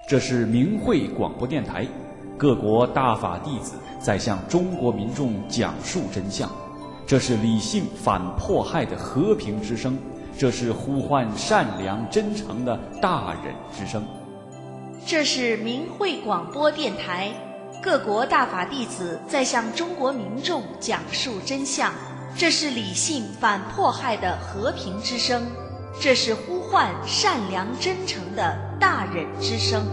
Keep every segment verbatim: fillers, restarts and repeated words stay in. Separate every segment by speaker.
Speaker 1: 这是明慧广播电台，各国大法弟子在向中国民众讲述真相。这是理性反迫害的和平之声，这是呼唤善良真诚的大忍之声。
Speaker 2: 这是明慧广播电台，各国大法弟子在向中国民众讲述真相。这是理性反迫害的和平之声，这是呼唤善良真诚的大忍之声。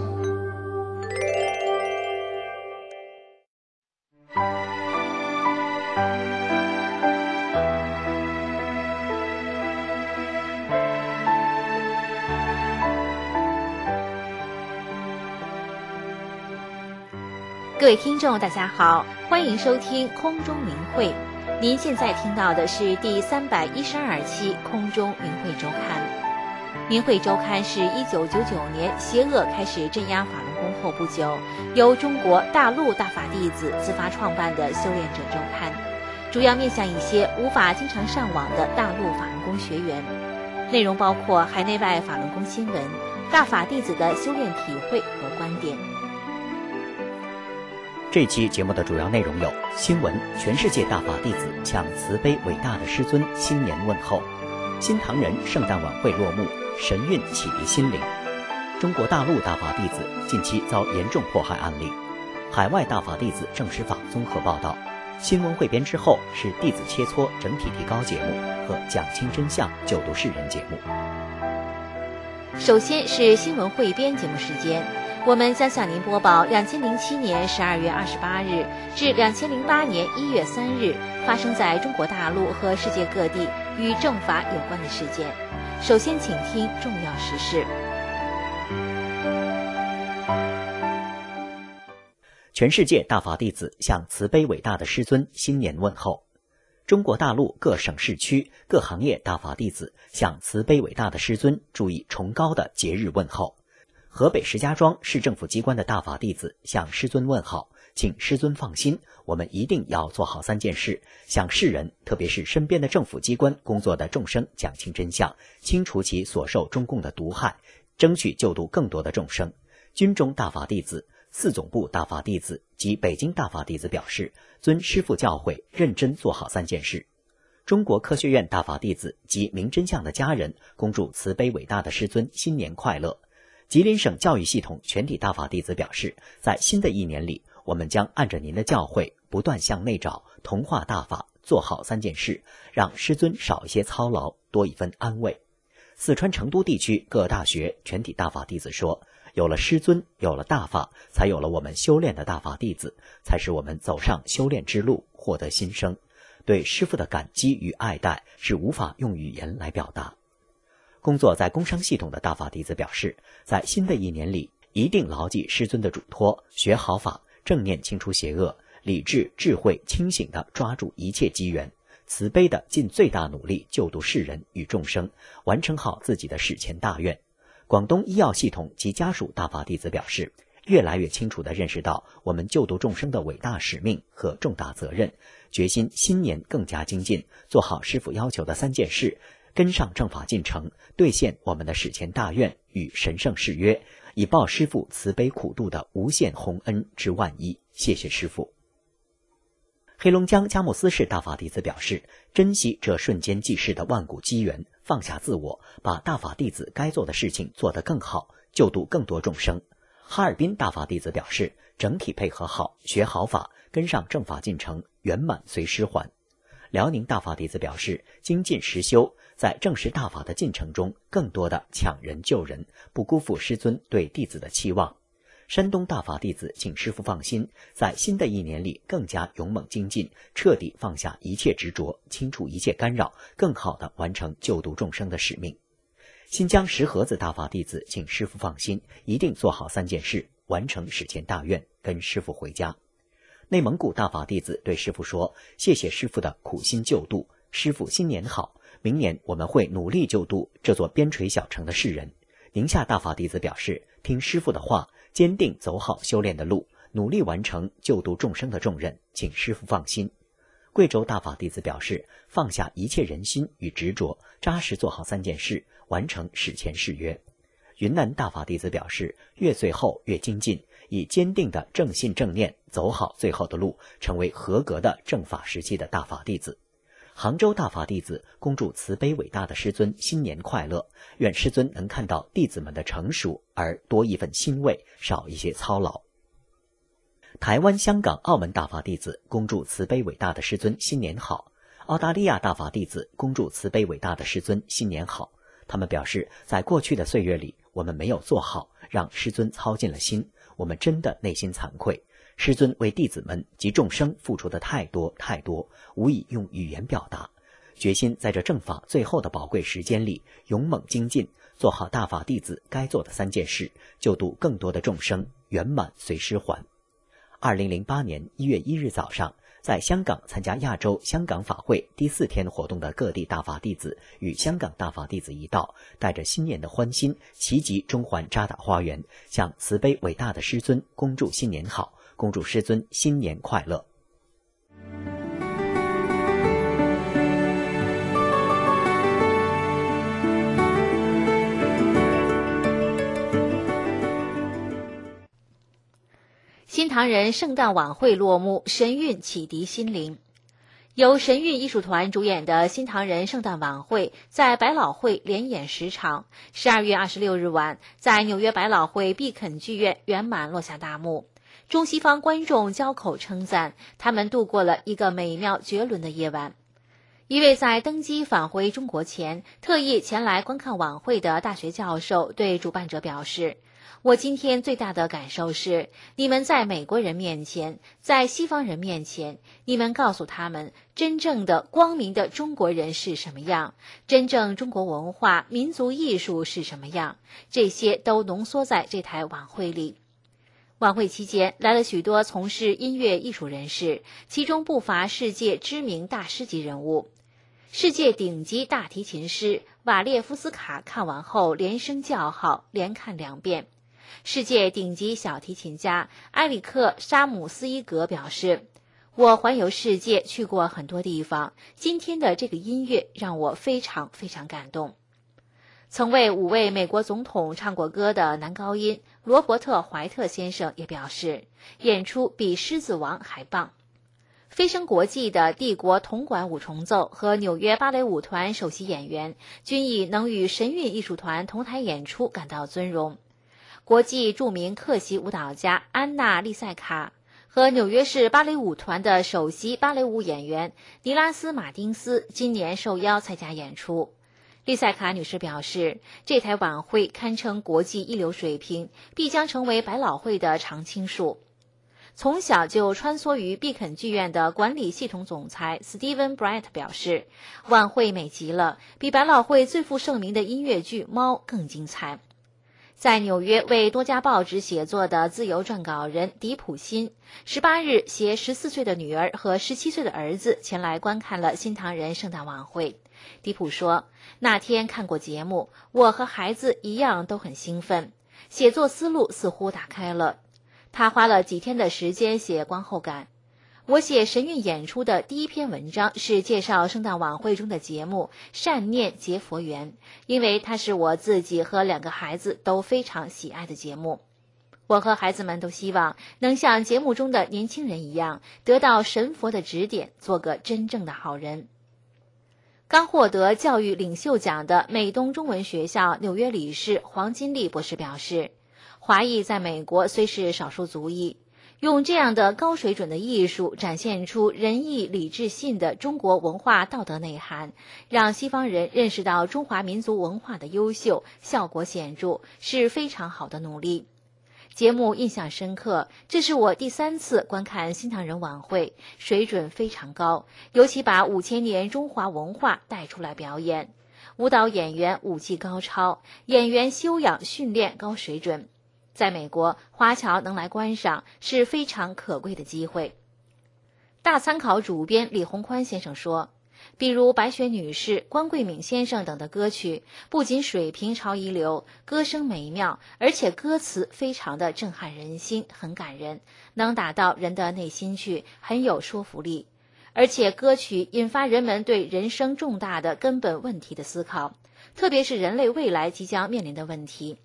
Speaker 3: 各位听众大家好，欢迎收听空中明慧。您现在听到的是第三百一十二期空中明慧周刊。明慧周刊是一九九九年邪恶开始镇压法轮功后不久，由中国大陆大法弟子自发创办的修炼者周刊，主要面向一些无法经常上网的大陆法轮功学员，内容包括海内外法轮功新闻、大法弟子的修炼体会和观点。
Speaker 4: 这期节目的主要内容有：新闻，全世界大法弟子向慈悲伟大的师尊新年问候；新唐人圣诞晚会落幕，神韵启迪心灵；中国大陆大法弟子近期遭严重迫害案例；海外大法弟子证实法综合报道。新闻汇编之后是弟子切磋整体提高节目和讲清真相救度世人节目。
Speaker 3: 首先是新闻汇编节目时间，我们将向您播报两千零七年十二月二十八日至两千零八年一月三日发生在中国大陆和世界各地与正法有关的事件。首先请听重要时事。
Speaker 4: 全世界大法弟子向慈悲伟大的师尊新年问候。中国大陆各省市区各行业大法弟子向慈悲伟大的师尊注意崇高的节日问候。河北石家庄市政府机关的大法弟子向师尊问好，请师尊放心，我们一定要做好三件事，向世人，特别是身边的政府机关工作的众生讲清真相，清除其所受中共的毒害，争取救度更多的众生。军中大法弟子、四总部大法弟子及北京大法弟子表示，遵师父教诲，认真做好三件事。中国科学院大法弟子及明真相的家人恭祝慈悲伟大的师尊新年快乐。吉林省教育系统全体大法弟子表示，在新的一年里，我们将按着您的教诲，不断向内找，同化大法，做好三件事，让师尊少一些操劳，多一分安慰。四川成都地区各大学全体大法弟子说，有了师尊，有了大法，才有了我们修炼的大法弟子，才使我们走上修炼之路，获得新生。对师父的感激与爱戴是无法用语言来表达。工作在工商系统的大法弟子表示，在新的一年里，一定牢记师尊的嘱托，学好法，正念清除邪恶，理智智慧清醒地抓住一切机缘，慈悲地尽最大努力救度世人与众生，完成好自己的史前大愿。广东医药系统及家属大法弟子表示，越来越清楚地认识到我们救度众生的伟大使命和重大责任，决心新年更加精进，做好师父要求的三件事，跟上正法进程，兑现我们的史前大愿与神圣誓约，以报师父慈悲苦度的无限宏恩之万一。谢谢师父。黑龙江佳木斯市大法弟子表示，珍惜这瞬间即逝的万古机缘，放下自我，把大法弟子该做的事情做得更好，救度更多众生。哈尔滨大法弟子表示，整体配合好，学好法，跟上正法进程，圆满随师还。辽宁大法弟子表示，精进实修，在证实大法的进程中，更多的抢人救人，不辜负师尊对弟子的期望。山东大法弟子请师父放心，在新的一年里更加勇猛精进，彻底放下一切执着，清除一切干扰，更好地完成救度众生的使命。新疆石河子大法弟子请师父放心，一定做好三件事，完成史前大愿，跟师父回家。内蒙古大法弟子对师父说，谢谢师父的苦心救度，师父新年好，明年我们会努力救度这座边陲小城的世人。宁夏大法弟子表示，听师父的话，坚定走好修炼的路，努力完成救度众生的重任，请师父放心。贵州大法弟子表示，放下一切人心与执着，扎实做好三件事，完成史前誓约。 云南大法弟子表示，越最后越精进，以坚定的正信正念走好最后的路，成为合格的正法时期的大法弟子。杭州大法弟子恭祝慈悲伟大的师尊新年快乐，愿师尊能看到弟子们的成熟，而多一份欣慰，少一些操劳。台湾、香港、澳门大法弟子恭祝慈悲伟大的师尊新年好，澳大利亚大法弟子恭祝慈悲伟大的师尊新年好。他们表示，在过去的岁月里，我们没有做好，让师尊操尽了心，我们真的内心惭愧。师尊为弟子们及众生付出的太多太多，无以用语言表达，决心在这正法最后的宝贵时间里勇猛精进，做好大法弟子该做的三件事，救度更多的众生，圆满随师还。二零零八年一月一日早上，在香港参加亚洲香港法会第四天活动的各地大法弟子与香港大法弟子一道，带着新年的欢心，齐集中环渣打花园，向慈悲伟大的师尊恭祝新年好，恭祝师尊新年快乐。
Speaker 3: 新唐人圣诞晚会落幕，神韵启迪心灵。由神韵艺术团主演的新唐人圣诞晚会在百老汇连演十场，十二月二十六日晚在纽约百老汇碧肯剧院圆满落下大幕。中西方观众交口称赞，他们度过了一个美妙绝伦的夜晚。一位在登机返回中国前特意前来观看晚会的大学教授对主办者表示，我今天最大的感受是，你们在美国人面前，在西方人面前，你们告诉他们真正的光明的中国人是什么样，真正中国文化民族艺术是什么样，这些都浓缩在这台晚会里。晚会期间来了许多从事音乐艺术人士，其中不乏世界知名大师级人物。世界顶级大提琴师瓦列夫斯卡看完后连声叫好，连看两遍。世界顶级小提琴家埃里克·沙姆斯伊格表示，我环游世界去过很多地方，今天的这个音乐让我非常非常感动。曾为五位美国总统唱过歌的男高音罗伯特·怀特先生也表示，演出比《狮子王》还棒。飞升国际的帝国铜管五重奏和纽约芭蕾舞团首席演员均以能与神韵艺术团同台演出感到尊荣。国际著名客席舞蹈家安娜·丽塞卡和纽约市芭蕾舞团的首席芭蕾舞演员尼拉斯·马丁斯今年受邀参加演出。丽塞卡女士表示，这台晚会堪称国际一流水平，必将成为百老汇的常青树。从小就穿梭于碧肯剧院的管理系统总裁 Steven Bright 表示，晚会美极了，比百老汇最负盛名的音乐剧《猫》更精彩。在纽约为多家报纸写作的自由撰稿人迪普辛，十八日携十四岁的女儿和十七岁的儿子前来观看了新唐人圣诞晚会。迪普说，那天看过节目，我和孩子一样都很兴奋，写作思路似乎打开了。他花了几天的时间写观后感。我写神韵演出的第一篇文章是介绍圣诞晚会中的节目善念结佛缘，因为它是我自己和两个孩子都非常喜爱的节目。我和孩子们都希望能像节目中的年轻人一样，得到神佛的指点，做个真正的好人。刚获得教育领袖奖的美东中文学校纽约理事黄金利博士表示，华裔在美国虽是少数族裔，用这样的高水准的艺术展现出仁义礼智信的中国文化道德内涵，让西方人认识到中华民族文化的优秀，效果显著，是非常好的努力。节目印象深刻，这是我第三次观看新唐人晚会，水准非常高，尤其把五千年中华文化带出来表演。舞蹈演员武技高超，演员修养训练高水准。在美国，华侨能来观赏是非常可贵的机会。大参考主编李洪宽先生说，比如白雪女士、关桂敏先生等的歌曲，不仅水平超一流，歌声美妙，而且歌词非常的震撼人心，很感人，能打到人的内心去，很有说服力。而且歌曲引发人们对人生重大的根本问题的思考，特别是人类未来即将面临的问题。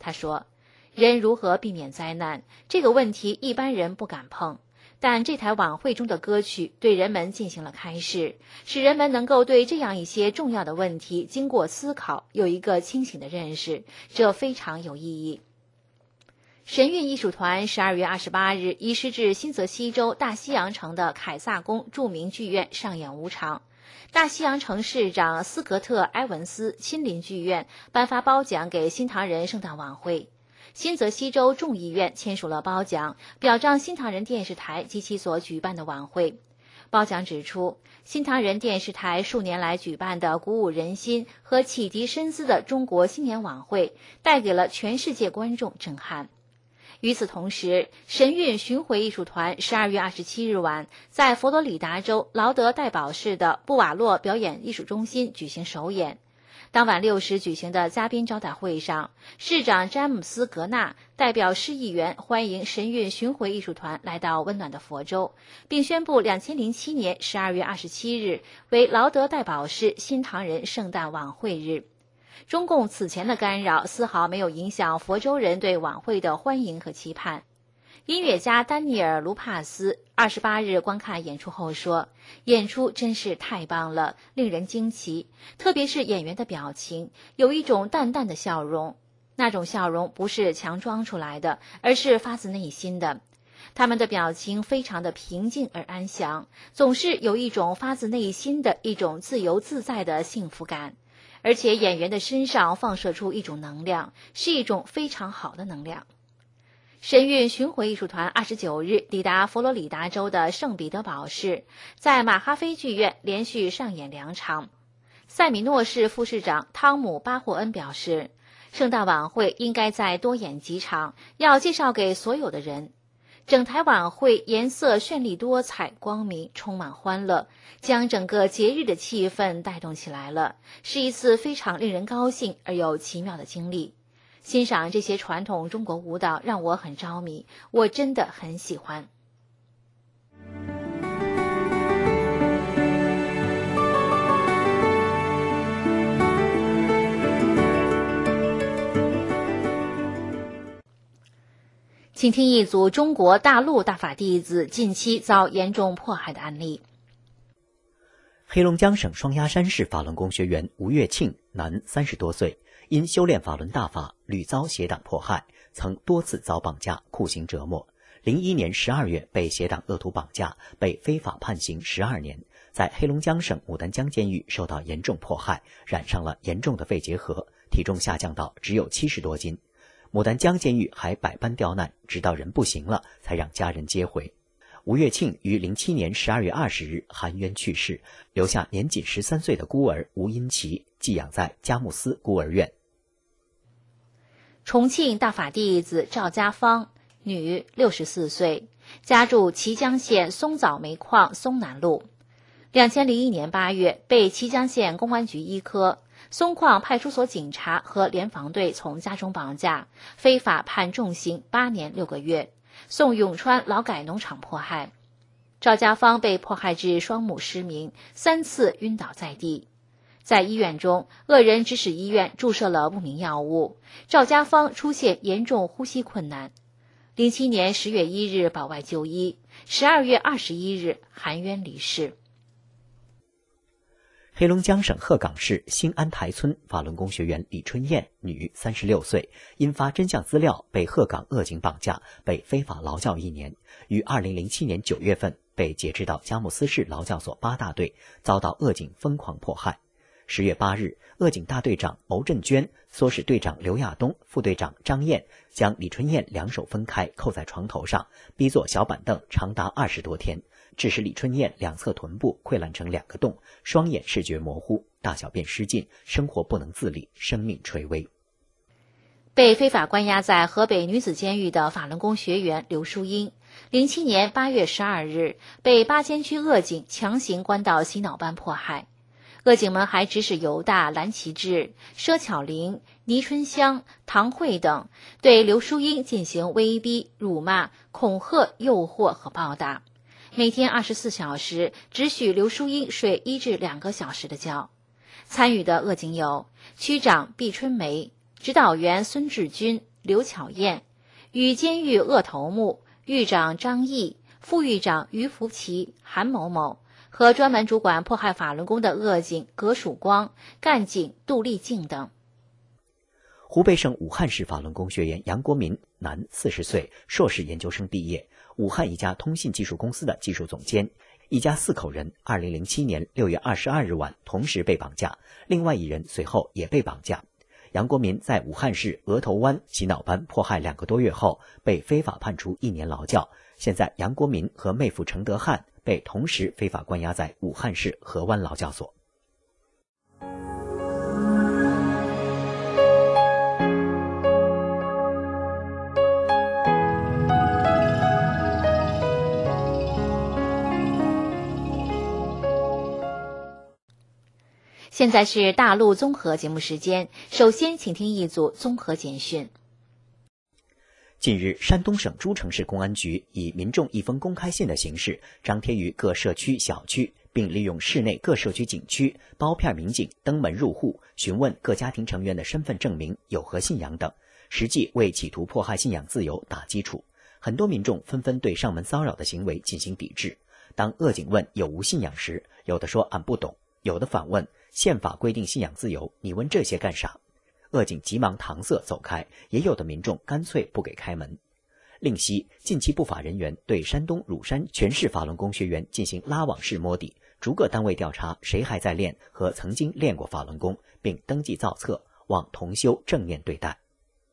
Speaker 3: 他说，人如何避免灾难，这个问题一般人不敢碰，但这台晚会中的歌曲对人们进行了开示，使人们能够对这样一些重要的问题经过思考有一个清醒的认识，这非常有意义。神韵艺术团十二月二十八日移师至新泽西州大西洋城的凯撒宫著名剧院上演五场。大西洋城市长斯格特·埃文斯亲临剧院颁发褒奖给新唐人圣诞晚会。新泽西州众议院签署了褒奖，表彰新唐人电视台及其所举办的晚会。褒奖指出，新唐人电视台数年来举办的鼓舞人心和启迪深思的中国新年晚会，带给了全世界观众震撼。与此同时，神韵巡回艺术团十二月二十七日晚在佛罗里达州劳德代堡市的布瓦洛表演艺术中心举行首演。当晚六时举行的嘉宾招待会上，市长詹姆斯·格纳代表市议员欢迎神韵巡回艺术团来到温暖的佛州，并宣布两千零七年十二月二十七日为劳德代堡市新唐人圣诞晚会日。中共此前的干扰丝毫没有影响佛州人对晚会的欢迎和期盼。音乐家丹尼尔·卢帕斯二十八日观看演出后说，演出真是太棒了，令人惊奇，特别是演员的表情，有一种淡淡的笑容，那种笑容不是强装出来的，而是发自内心的。他们的表情非常的平静而安详，总是有一种发自内心的一种自由自在的幸福感，而且演员的身上放射出一种能量，是一种非常好的能量。神韵巡回艺术团二十九日抵达佛罗里达州的圣彼得堡市，在马哈菲剧院连续上演两场。塞米诺市副市长汤姆·巴霍恩表示，圣诞晚会应该再多演几场，要介绍给所有的人。整台晚会颜色绚丽多彩，光明，充满欢乐，将整个节日的气氛带动起来了，是一次非常令人高兴而又奇妙的经历。欣赏这些传统中国舞蹈让我很着迷，我真的很喜欢。请听一组中国大陆大法弟子近期遭严重迫害的案例。
Speaker 4: 黑龙江省双鸭山市法轮功学员吴月庆，男，三十多岁，因修炼法轮大法，屡遭邪党迫害，曾多次遭绑架、酷刑折磨。零一年十二月被邪党恶徒绑架，被非法判刑十二年，在黑龙江省牡丹江监狱受到严重迫害，染上了严重的肺结核，体重下降到只有七十多斤。牡丹江监狱还百般刁难，直到人不行了，才让家人接回。吴月庆于零七年十二月二十日含冤去世，留下年仅十三岁的孤儿吴英奇，寄养在佳木斯孤儿院。
Speaker 3: 重庆大法弟子赵家芳，女，六十四岁，家住綦江县松枣煤矿松南路。两千零一年八月，被綦江县公安局一科、松矿派出所警察和联防队从家中绑架，非法判重刑八年六个月，送永川劳改农场迫害。赵家芳被迫害至双目失明，三次晕倒在地。在医院中，恶人指使医院注射了不明药物，赵家芳出现严重呼吸困难。零七年十月一日保外就医，十二月二十一日含冤离世。
Speaker 4: 黑龙江省鹤岗市新安台村法轮功学员李春燕，女，三十六岁，因发真相资料被鹤岗恶警绑架，被非法劳教一年，于二零零七年九月份被劫持到佳木斯市劳教所八大队，遭到恶警疯狂迫害。十月八日，恶警大队长牟振娟、唆使队长刘亚东、副队长张燕将李春燕两手分开，扣在床头上，逼坐小板凳长达二十多天，致使李春燕两侧臀部溃烂成两个洞，双眼视觉模糊，大小便失禁，生活不能自理，生命垂危。
Speaker 3: 被非法关押在河北女子监狱的法轮功学员刘淑英，零七年八月十二日被八仙区恶警强行关到洗脑班迫害。恶警们还指使犹大、蓝奇志、佘巧玲、倪春香、唐慧等对刘淑英进行威逼、辱骂、恐吓、诱惑和暴打，每天二十四小时只许刘淑英睡一至两个小时的觉。参与的恶警有区长毕春梅、指导员孙志军、 刘巧燕，与监狱鄂头目、狱长张毅、副狱长于福奇、韩某某和专门主管迫害法轮功的鄂警葛曙光、干警杜立静等。
Speaker 4: 湖北省武汉市法轮功学员杨国民，男，四十岁，硕士研究生毕业，武汉一家通信技术公司的技术总监。一家四口人，二零零七年六月二十二日晚同时被绑架，另外一人随后也被绑架。杨国民在武汉市额头湾洗脑班迫害两个多月后，被非法判处一年劳教。现在杨国民和妹夫程德汉被同时非法关押在武汉市河湾劳教所。
Speaker 3: 现在是大陆综合节目时间，首先请听一组综合简讯。
Speaker 4: 近日，山东省诸城市公安局以民众一封公开信的形式张贴于各社区小区，并利用市内各社区景区包片民警登门入户，询问各家庭成员的身份证明、有何信仰等，实际为企图迫害信仰自由打基础。很多民众纷纷对上门骚扰的行为进行抵制。当鄂警问有无信仰时，有的说俺不懂，有的反问宪法规定信仰自由，你问这些干啥？鄂警急忙搪塞走开，也有的民众干脆不给开门。另悉，近期不法人员对山东乳山全市法轮功学员进行拉网式摸底，逐个单位调查谁还在练和曾经练过法轮功，并登记造册，望同修正面对待。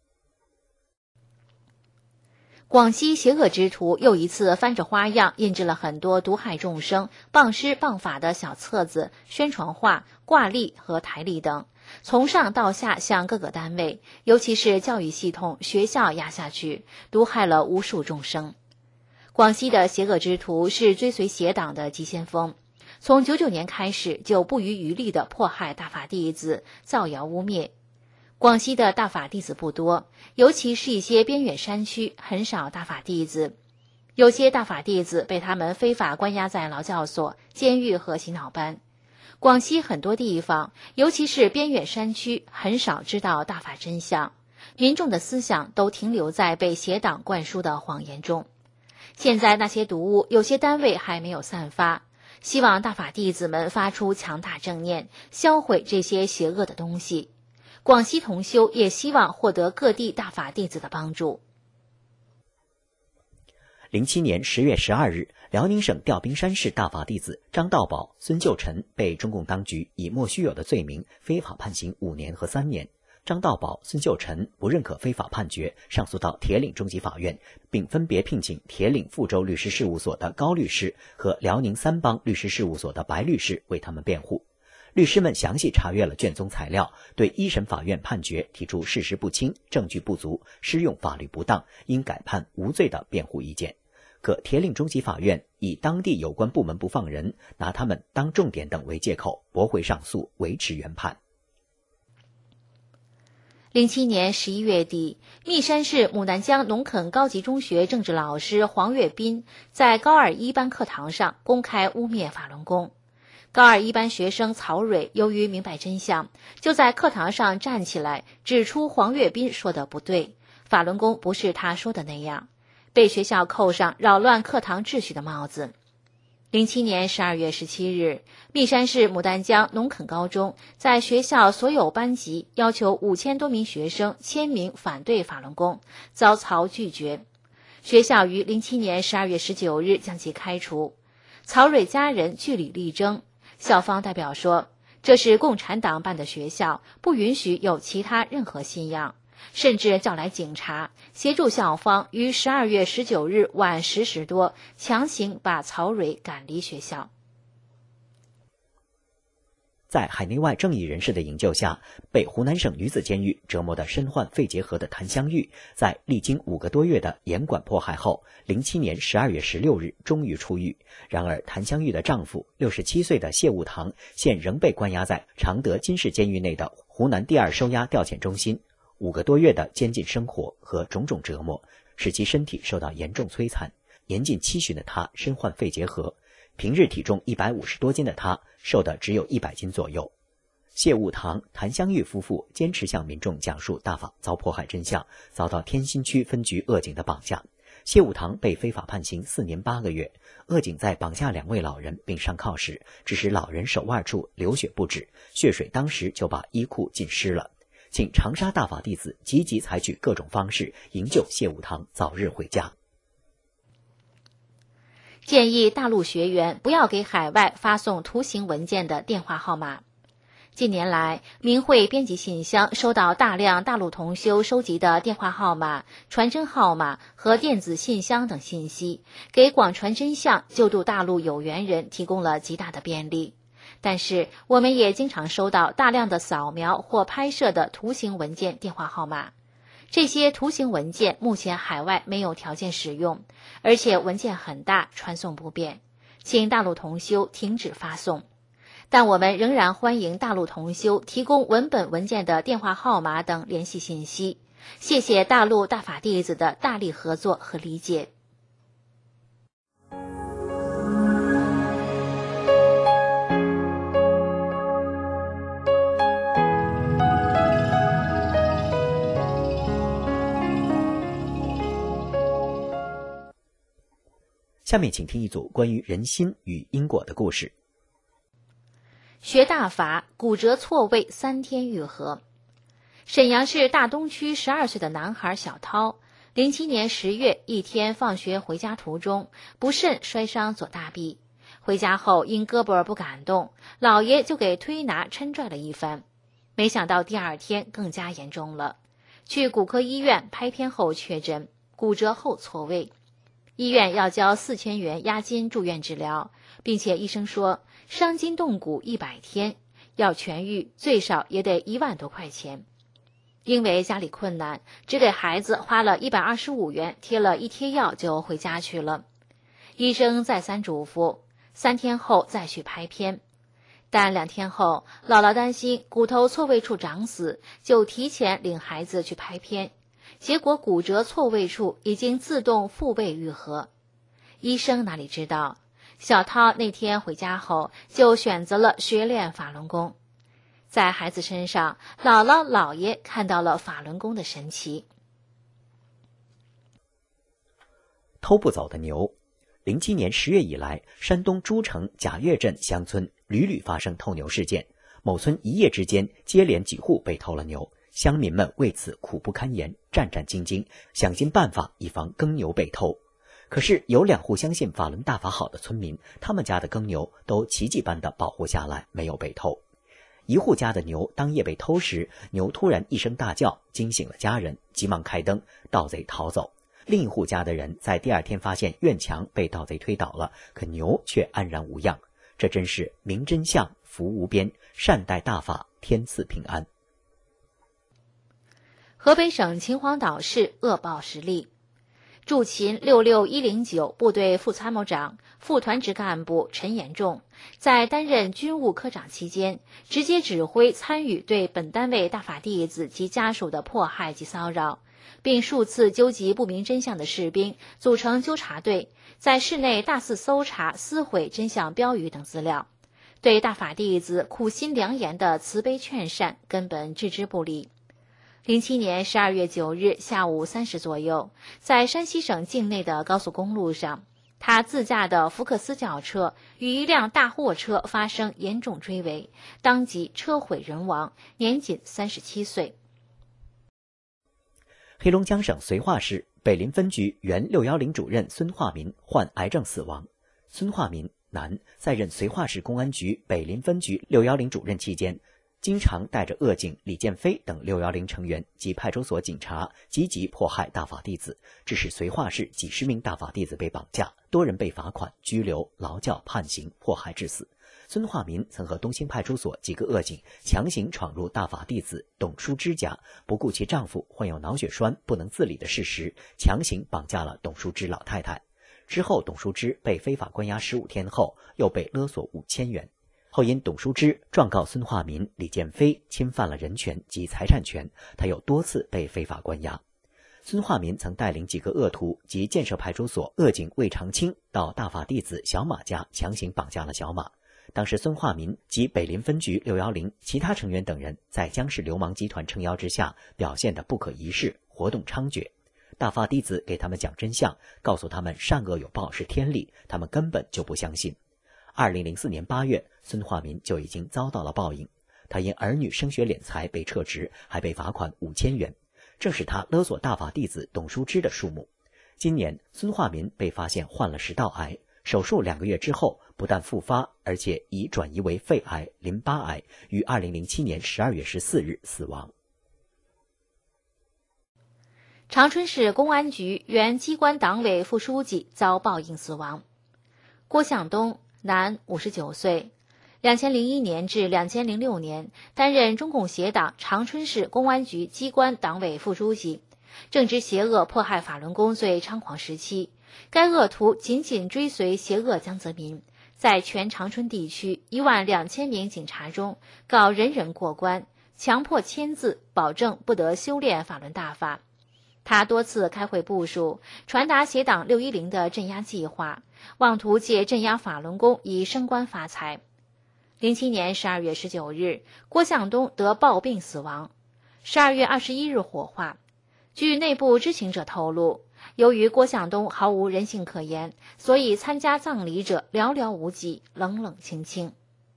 Speaker 3: 广西邪恶之徒又一次翻着花样印制了很多毒害众生、谤师谤法的小册子、宣传画、挂历和台历等，从上到下向各个单位，尤其是教育系统、学校压下去，毒害了无数众生。广西的邪恶之徒是追随邪党的急先锋，从九九年开始就不遗余力地迫害大法弟子，造谣污蔑。广西的大法弟子不多，尤其是一些边远山区很少大法弟子，有些大法弟子被他们非法关押在劳教所、监狱和洗脑班。广西很多地方，尤其是边远山区，很少知道大法真相，民众的思想都停留在被邪党灌输的谎言中。现在那些毒物，有些单位还没有散发，希望大法弟子们发出强大正念，销毁这些邪恶的东西。广西同修也希望获得各地大法弟子的帮助。
Speaker 4: 零七年十月十二日，辽宁省调兵山市大法弟子张道宝、孙就臣被中共当局以莫须有的罪名非法判刑五年和三年。张道宝、孙就臣不认可非法判决，上诉到铁岭中级法院，并分别聘请铁岭富州律师事务所的高律师和辽宁三帮律师事务所的白律师为他们辩护。律师们详细查阅了卷宗材料，对一审法院判决提出事实不清、证据不足、适用法律不当、应改判无罪的辩护意见。可铁岭中级法院以当地有关部门不放人，拿他们当重点等为借口，驳回上诉，维持原判。
Speaker 3: 零七年十一月底，密山市牡南江农垦高级中学政治老师黄月斌在高二一班课堂上公开污蔑法轮功。高二一班学生曹蕊由于明白真相，就在课堂上站起来，指出黄月斌说的不对，法轮功不是他说的那样，被学校扣上扰乱课堂秩序的帽子。零七年十二月十七日，密山市牡丹江农垦高中在学校所有班级要求五千多名学生签名反对法轮功，遭曹拒绝。学校于零七年十二月十九日将其开除。曹蕊家人据理力争，校方代表说，这是共产党办的学校，不允许有其他任何信仰，甚至叫来警察协助校方于十二月十九日晚十时多强行把曹蕊赶离学校。
Speaker 4: 在海内外正义人士的营救下，被湖南省女子监狱折磨得身患肺结核的谭香玉，在历经五个多月的严管迫害后，零七年十二月十六日终于出狱。然而，谭香玉的丈夫六十七岁的谢悟堂现仍被关押在常德金市监狱内的湖南第二收押调遣中心。五个多月的监禁生活和种种折磨，使其身体受到严重摧残。年近七旬的他身患肺结核，平日体重一百五十多斤的他，瘦的只有一百斤左右。 谢悟堂、谭香玉夫妇坚持向民众讲述大法遭迫害真相，遭到天心区分局恶警的绑架。谢悟堂被非法判刑四年八个月，恶警在绑架两位老人并上铐时，致使老人手腕处流血不止，血水当时就把衣裤浸湿了。请长沙大法弟子积极采取各种方式营救谢悟堂早日回家。
Speaker 3: 建议大陆学员不要给海外发送图形文件的电话号码。近年来，明慧编辑信箱收到大量大陆同修收集的电话号码、传真号码和电子信箱等信息，给广传真相、救度大陆有缘人提供了极大的便利。但是，我们也经常收到大量的扫描或拍摄的图形文件电话号码。这些图形文件目前海外没有条件使用，而且文件很大，传送不便，请大陆同修停止发送。但我们仍然欢迎大陆同修提供文本文件的电话号码等联系信息。谢谢大陆大法弟子的大力合作和理解。
Speaker 4: 下面请听一组关于人心与因果的故事。
Speaker 3: 学大法，骨折错位三天愈合。沈阳市大东区十二岁的男孩小涛，零七年十月一天放学回家途中，不慎摔伤左大臂。回家后因胳膊不敢动，姥爷就给推拿抻拽了一番。没想到第二天更加严重了，去骨科医院拍片后确诊骨折后错位。医院要交四千元押金住院治疗，并且医生说伤筋动骨一百天，要痊愈最少也得一万多块钱。因为家里困难，只给孩子花了一百二十五元贴了一贴药就回家去了。医生再三嘱咐，三天后再去拍片。但两天后，姥姥担心骨头错位处长死，就提前领孩子去拍片。结果骨折错位处已经自动复位愈合。医生哪里知道，小涛那天回家后就选择了学练法轮功。在孩子身上，姥姥姥爷看到了法轮功的神奇。
Speaker 4: 偷不走的牛。零七年十月以来，山东诸城贾岳镇乡村屡屡发生偷牛事件，某村一夜之间接连几户被偷了牛。乡民们为此苦不堪言，战战兢兢，想尽办法以防耕牛被偷。可是有两户相信法轮大法好的村民，他们家的耕牛都奇迹般的保护下来，没有被偷。一户家的牛当夜被偷时，牛突然一声大叫，惊醒了家人，急忙开灯，盗贼逃走。另一户家的人在第二天发现院墙被盗贼推倒了，可牛却安然无恙。这真是明真相，福无边，善待大法，天赐平安。
Speaker 3: 河北省秦皇岛市恶报实例，驻秦六六一零九部队副参谋长、副团职干部陈延仲，在担任军务科长期间，直接指挥参与对本单位大法弟子及家属的迫害及骚扰，并数次纠集不明真相的士兵，组成纠察队，在市内大肆搜查、撕毁真相标语等资料，对大法弟子苦心良言的慈悲劝善根本置之不理。零七年十二月九日下午三时左右，在山西省境内的高速公路上，他自驾的福克斯轿车与一辆大货车发生严重追尾，当即车毁人亡，年仅三十七岁。
Speaker 4: 黑龙江省绥化市北林分局原六一零主任孙化民患癌症死亡。孙化民，男，在任绥化市公安局北林分局六一零主任期间，经常带着恶警李建飞等六一零成员及派出所警察积极迫害大法弟子，致使绥化市几十名大法弟子被绑架，多人被罚款、拘留、劳教、判刑、迫害致死。孙化民曾和东兴派出所几个恶警强行闯入大法弟子董淑芝家，不顾其丈夫患有脑血栓不能自理的事实，强行绑架了董淑芝老太太。之后董淑芝被非法关押十五天后，又被勒索五千元。后因董淑芝状告孙化民、李建飞侵犯了人权及财产权，他又多次被非法关押。孙化民曾带领几个恶徒及建设派出所恶警魏长青到大法弟子小马家强行绑架了小马。 当时孙化民及北林分局六一零其他成员等人在江氏流氓集团撑腰之下表现得不可一世，活动猖獗。大法弟子给他们讲真相，告诉他们善恶有报是天理，他们根本就不相信。二零零四年八月，孙化民就已经遭到了报应，他因儿女升学敛财被撤职，还被罚款五千元，正是他勒索大法弟子董书之的数目。今年孙化民被发现患了食道癌，手术两个月之后不但复发，而且已转移为肺癌、淋巴癌，于二零零七年十二月十四日死亡。
Speaker 3: 长春市公安局原机关党委副书记遭报应死亡。郭向东，男，五十九岁，两千零一年至两千零六年担任中共协党长春市公安局机关党委副书记。正值邪恶迫害法轮功最猖狂时期，该恶徒紧紧追随邪恶江泽民，在全长春地区一万两千名警察中告人人过关，强迫签字，保证不得修炼法轮大法。他多次开会部署，传达协党六一零的镇压计划，妄图借镇压法轮功以升官发财。零七年十二月十九日，郭向东得暴病死亡。十二月二十一日火化。据内部知情者透露，由于郭向东毫无人性可言，所以参加葬礼者寥寥无几，冷冷清清。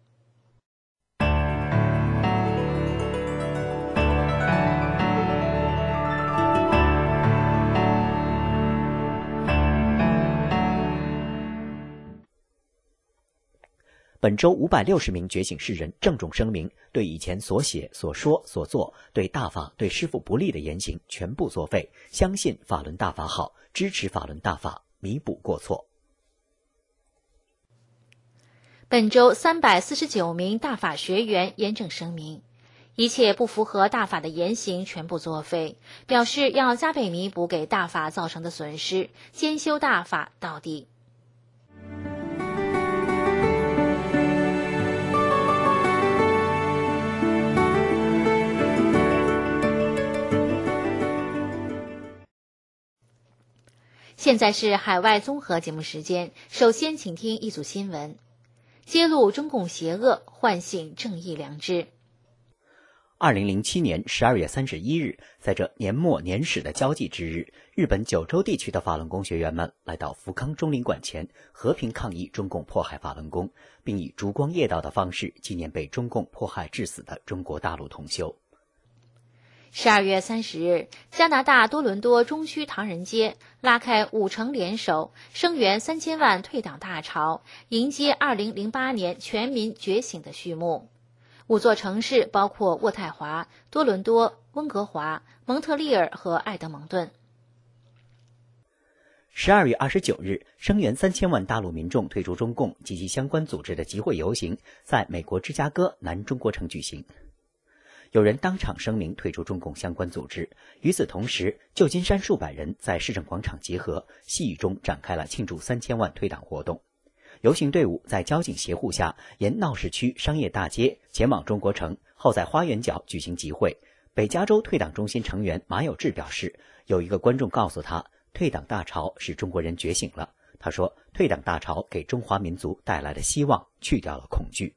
Speaker 4: 本周五百六十名觉醒世人郑重声明，对以前所写、所说、所做对大法、对师父不利的言行全部作废，相信法轮大法好，支持法轮大法，弥补过错。
Speaker 3: 本周三百四十九名大法学员严正声明，一切不符合大法的言行全部作废，表示要加倍弥补给大法造成的损失，兼修大法到底。现在是海外综合节目时间，首先请听一组新闻。揭露中共邪恶，唤醒正义良知。
Speaker 4: 二零零七年十二月三十一日，在这年末年始的交际之日，日本九州地区的法轮功学员们来到福康中领馆前，和平抗议中共迫害法轮功，并以烛光夜道的方式纪念被中共迫害致死的中国大陆同修。
Speaker 3: 十二月三十日，加拿大多伦多中区唐人街拉开五城联手，声援三千万退党大潮，迎接二零零八年全民觉醒的序幕。五座城市包括渥太华、多伦多、温哥华、蒙特利尔和埃德蒙顿。
Speaker 4: 十二月二十九日，声援三千万大陆民众退出中共及其相关组织的集会游行，在美国芝加哥南中国城举行。有人当场声明退出中共相关组织。与此同时，旧金山数百人在市政广场集合，细雨中展开了庆祝三千万退党活动。游行队伍在交警协护下，沿闹市区商业大街前往中国城，后在花园角举行集会。北加州退党中心成员马有志表示，有一个观众告诉他，退党大潮使中国人觉醒了。他说，退党大潮给中华民族带来了希望，去掉了恐惧。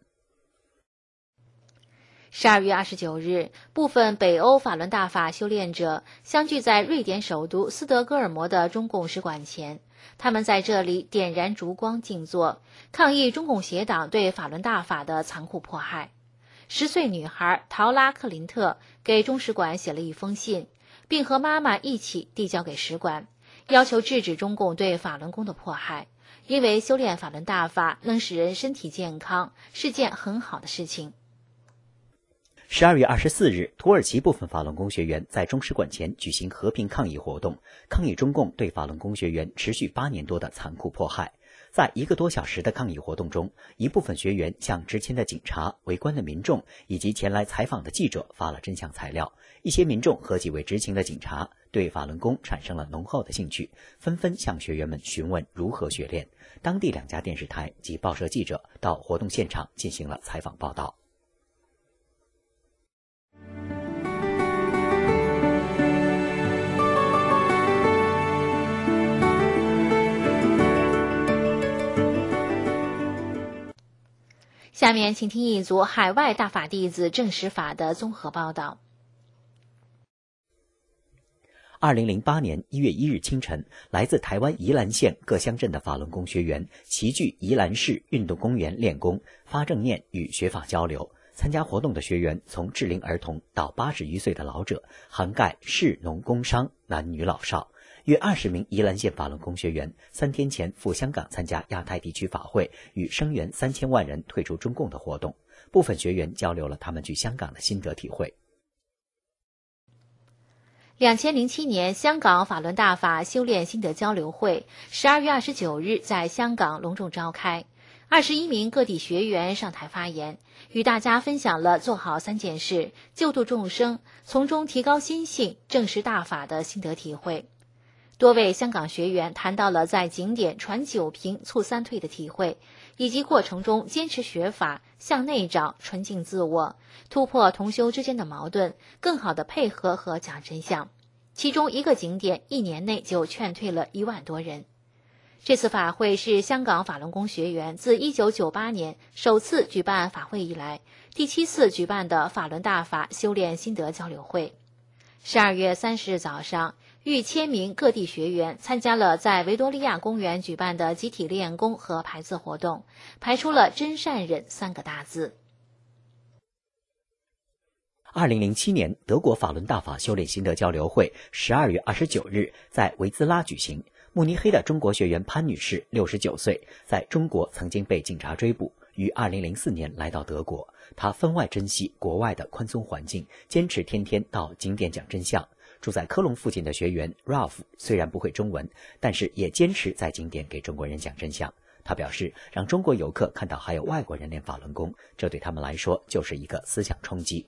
Speaker 3: 十二月二十九日，部分北欧法轮大法修炼者相聚在瑞典首都斯德哥尔摩的中共使馆前，他们在这里点燃烛光静坐，抗议中共邪党对法轮大法的残酷迫害。十岁女孩陶拉克林特给中使馆写了一封信，并和妈妈一起递交给使馆，要求制止中共对法轮功的迫害，因为修炼法轮大法能使人身体健康，是件很好的事情。
Speaker 4: 十二月二十四日，土耳其部分法轮功学员在中使馆前举行和平抗议活动，抗议中共对法轮功学员持续八年多的残酷迫害。在一个多小时的抗议活动中，一部分学员向执勤的警察、围观的民众以及前来采访的记者发了真相材料。一些民众和几位执勤的警察对法轮功产生了浓厚的兴趣，纷纷向学员们询问如何学练。当地两家电视台及报社记者到活动现场进行了采访报道。
Speaker 3: 下面请听一组海外大法弟子证实法的综合报道。
Speaker 4: 二零零八年一月一日清晨，来自台湾宜兰县各乡镇的法轮功学员齐聚宜兰市运动公园练功、发正念与学法交流。参加活动的学员从适龄儿童到八十余岁的老者，涵盖士农工商、男女老少。约二十名宜兰县法轮功学员三天前赴香港参加亚太地区法会与声援三千万人退出中共的活动，部分学员交流了他们去香港的心得体会。
Speaker 3: 两千零七年香港法轮大法修炼心得交流会十二月二十九日在香港隆重召开，二十一名各地学员上台发言，与大家分享了做好三件事、救度众生、从中提高心性、证实大法的心得体会。多位香港学员谈到了在景点传九平促三退的体会，以及过程中坚持学法、向内找、纯净自我、突破同修之间的矛盾、更好的配合和讲真相。其中一个景点一年内就劝退了一万多人。这次法会是香港法轮功学员自一九九八年首次举办法会以来第七次举办的法轮大法修炼心得交流会。十二月三十日早上，逾千名各地学员参加了在维多利亚公园举办的集体练功和排字活动，排出了真善忍三个大字。
Speaker 4: 二零零七年德国法轮大法修炼心得交流会十二月二十九日在维兹拉举行。慕尼黑的中国学员潘女士六十九岁，在中国曾经被警察追捕，于二零零四年来到德国。她分外珍惜国外的宽松环境，坚持天天到景点讲真相。住在科隆附近的学员 Ralph 虽然不会中文，但是也坚持在景点给中国人讲真相。他表示，让中国游客看到还有外国人练法轮功，这对他们来说就是一个思想冲击。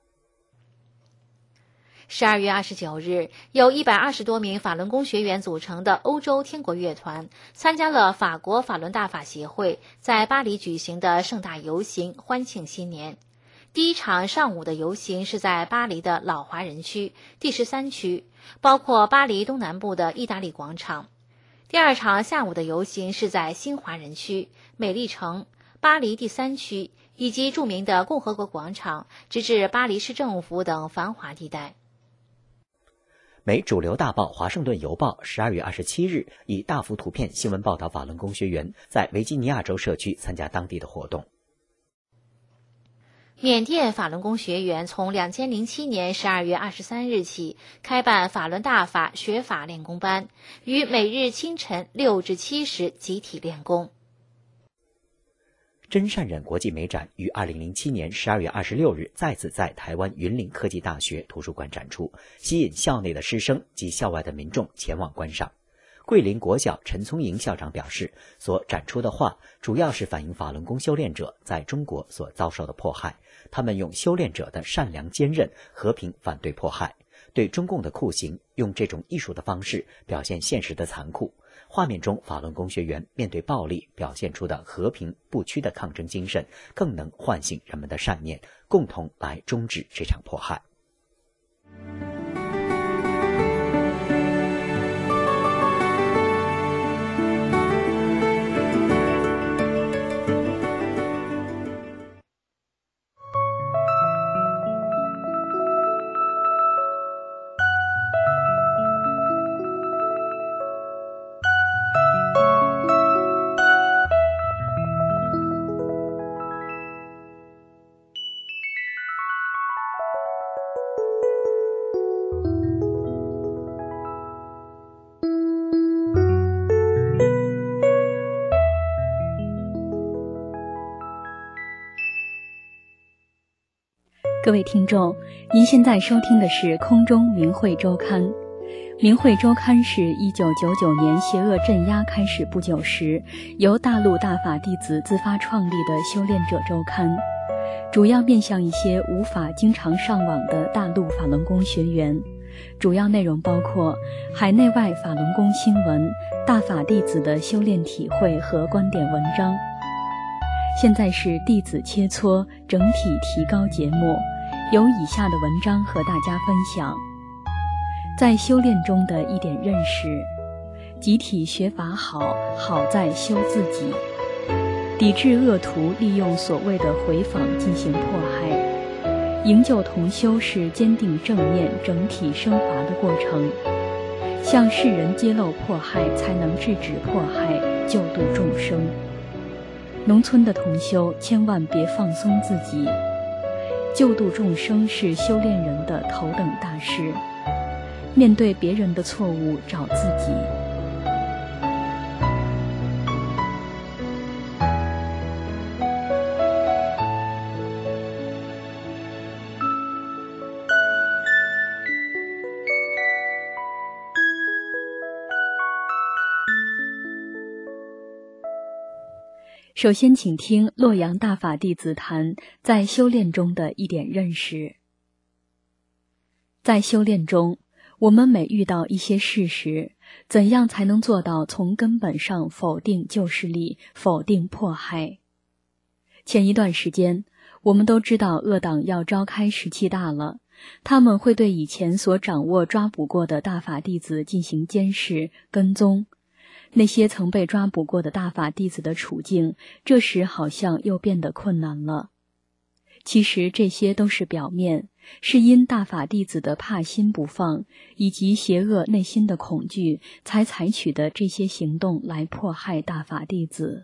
Speaker 3: 十二月二十九日，由一百二十多名法轮功学员组成的欧洲天国乐团参加了法国法轮大法协会在巴黎举行的盛大游行，欢庆新年。第一场上午的游行是在巴黎的老华人区第十三区，包括巴黎东南部的意大利广场。第二场下午的游行是在新华人区、美丽城、巴黎第三区以及著名的共和国广场，直至巴黎市政府等繁华地带。
Speaker 4: 美主流大报《华盛顿邮报》十二月二十七日以大幅图片新闻报道法轮功学员在维吉尼亚州社区参加当地的活动。
Speaker 3: 缅甸法轮功学员从两千零七年十二月二十三日起开办法轮大法学法练功班，于每日清晨六至七时集体练功。
Speaker 4: 真善忍国际美展于二零零七年十二月二十六日再次在台湾云林科技大学图书馆展出，吸引校内的师生及校外的民众前往观赏。桂林国小陈聪莹校长表示，所展出的画主要是反映法轮功修炼者在中国所遭受的迫害，他们用修炼者的善良坚韧和平反对迫害，对中共的酷刑用这种艺术的方式表现现实的残酷。画面中法轮功学员面对暴力表现出的和平不屈的抗争精神，更能唤醒人们的善念，共同来终止这场迫害。
Speaker 5: 各位听众，您现在收听的是空中明慧周刊。明慧周刊是一九九九年邪恶镇压开始不久时，由大陆大法弟子自发创立的修炼者周刊，主要面向一些无法经常上网的大陆法轮功学员。主要内容包括海内外法轮功新闻、大法弟子的修炼体会和观点文章。现在是弟子切磋整体提高节目，有以下的文章和大家分享：在修炼中的一点认识，集体学法好，好在修自己； 抵制恶徒利用所谓的回访进行迫害。营救同修是坚定正念整体升华的过程，向世人揭露迫害，才能制止迫害，救度众生。农村的同修千万别放松自己，救度众生是修炼人的头等大事。面对别人的错误，找自己。首先请听洛阳大法弟子谈在修炼中的一点认识。在修炼中，我们每遇到一些事实，怎样才能做到从根本上否定旧势力，否定迫害？前一段时间，我们都知道恶党要召开十七大了，他们会对以前所掌握抓捕过的大法弟子进行监视、跟踪。那些曾被抓捕过的大法弟子的处境，这时好像又变得困难了。其实这些都是表面，是因大法弟子的怕心不放，以及邪恶内心的恐惧，才采取的这些行动来迫害大法弟子。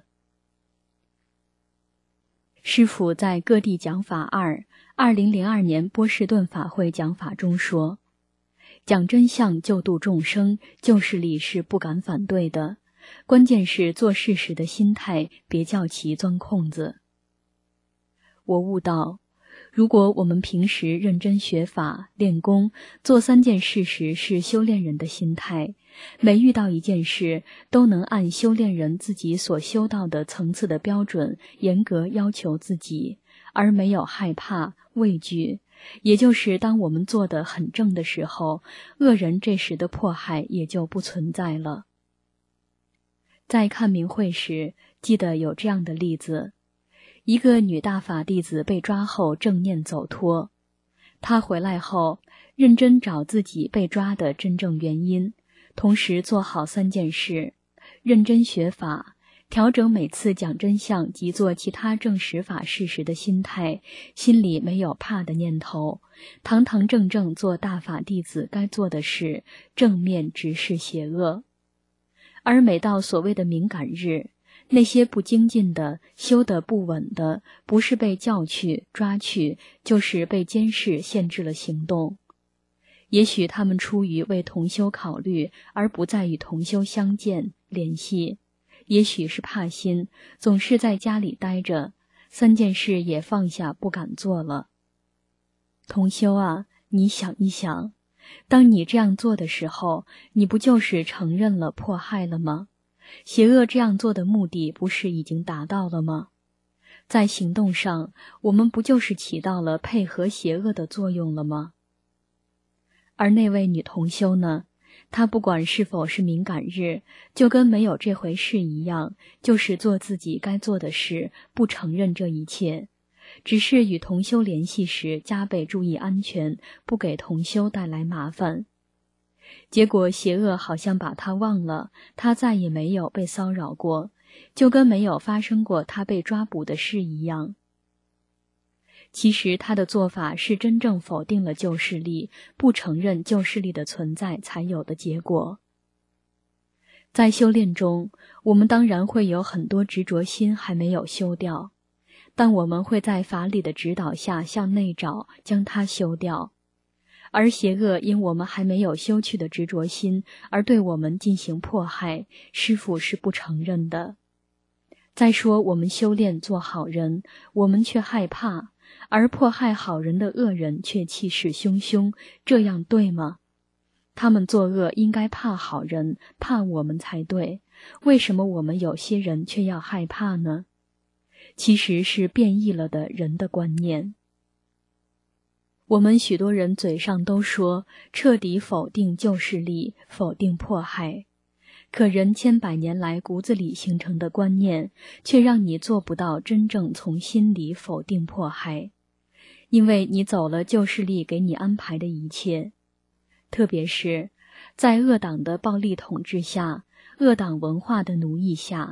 Speaker 5: 师父在各地讲法二二零零二年波士顿法会讲法中说，讲真相救度众生，旧势力是不敢反对的，关键是做事时的心态，别叫其钻空子。我悟到，如果我们平时认真学法、练功，做三件事时是修炼人的心态，每遇到一件事，都能按修炼人自己所修到的层次的标准，严格要求自己，而没有害怕、畏惧。也就是当我们做得很正的时候，恶人这时的迫害也就不存在了。在看明会时，记得有这样的例子，一个女大法弟子被抓后正念走脱，她回来后认真找自己被抓的真正原因，同时做好三件事：认真学法，调整每次讲真相及做其他证实法事时的心态，心里没有怕的念头，堂堂正正做大法弟子该做的事，正面直视邪恶。而每到所谓的敏感日，那些不精进的、修得不稳的，不是被叫去、抓去，就是被监视限制了行动。也许他们出于为同修考虑，而不再与同修相见、联系。也许是怕心，总是在家里待着，三件事也放下不敢做了。同修啊，你想一想，当你这样做的时候，你不就是承认了迫害了吗？邪恶这样做的目的不是已经达到了吗？在行动上，我们不就是起到了配合邪恶的作用了吗？而那位女同修呢？她不管是否是敏感日，就跟没有这回事一样，就是做自己该做的事，不承认这一切，只是与同修联系时加倍注意安全，不给同修带来麻烦。结果邪恶好像把他忘了，他再也没有被骚扰过，就跟没有发生过他被抓捕的事一样。其实他的做法是真正否定了旧势力，不承认旧势力的存在才有的结果。在修炼中，我们当然会有很多执着心还没有修掉，但我们会在法理的指导下向内找，将它修掉。而邪恶因我们还没有修去的执着心而对我们进行迫害，师父是不承认的。再说我们修炼做好人，我们却害怕，而迫害好人的恶人却气势汹汹，这样对吗？他们作恶应该怕好人，怕我们才对，为什么我们有些人却要害怕呢？其实是变异了的人的观念。我们许多人嘴上都说彻底否定旧势力，否定迫害，可人千百年来骨子里形成的观念，却让你做不到真正从心里否定迫害，因为你走了旧势力给你安排的一切。特别是在恶党的暴力统治下，恶党文化的奴役下，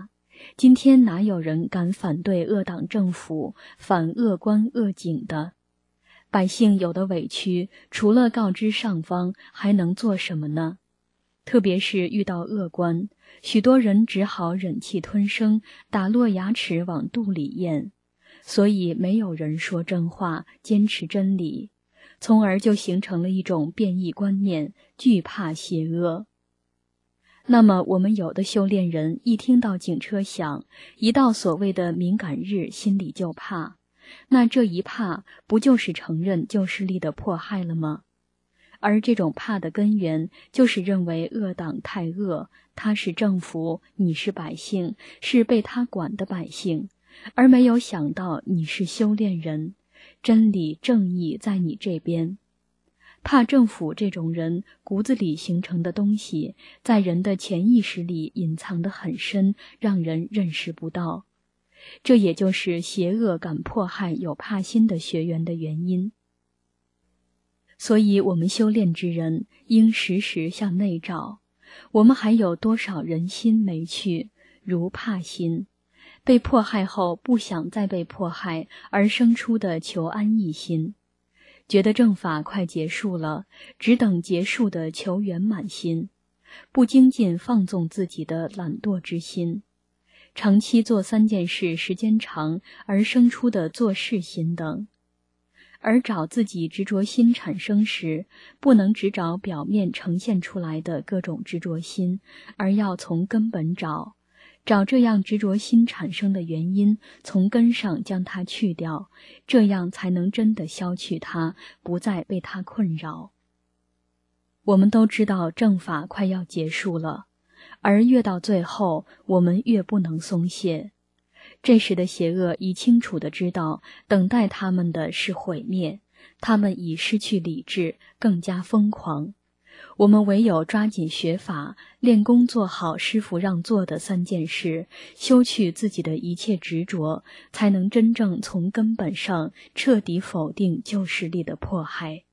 Speaker 5: 今天哪有人敢反对恶党政府、反恶官恶警的？百姓有的委屈，除了告知上方，还能做什么呢？特别是遇到恶官，许多人只好忍气吞声，打落牙齿往肚里咽。所以没有人说真话，坚持真理，从而就形成了一种变异观念，惧怕邪恶。那么我们有的修炼人一听到警车响，一到所谓的敏感日，心里就怕，那这一怕不就是承认旧势力的迫害了吗？而这种怕的根源就是认为恶党太恶，他是政府，你是百姓，是被他管的百姓，而没有想到你是修炼人，真理正义在你这边。怕政府这种人骨子里形成的东西，在人的潜意识里隐藏得很深，让人认识不到。这也就是邪恶敢迫害有怕心的学员的原因。所以我们修炼之人应时时向内找，我们还有多少人心没去，如怕心，被迫害后不想再被迫害而生出的求安逸心，觉得正法快结束了，只等结束的求圆满心，不精进放纵自己的懒惰之心，长期做三件事时间长而生出的做事心等。而找自己执着心产生时，不能只找表面呈现出来的各种执着心，而要从根本找，找这样执着心产生的原因，从根上将它去掉，这样才能真的消去它，不再被它困扰。我们都知道正法快要结束了，而越到最后，我们越不能松懈。这时的邪恶已清楚地知道，等待他们的是毁灭，他们已失去理智，更加疯狂。我们唯有抓紧学法，练功做好师父让做的三件事，修去自己的一切执着，才能真正从根本上彻底否定旧势力的迫害。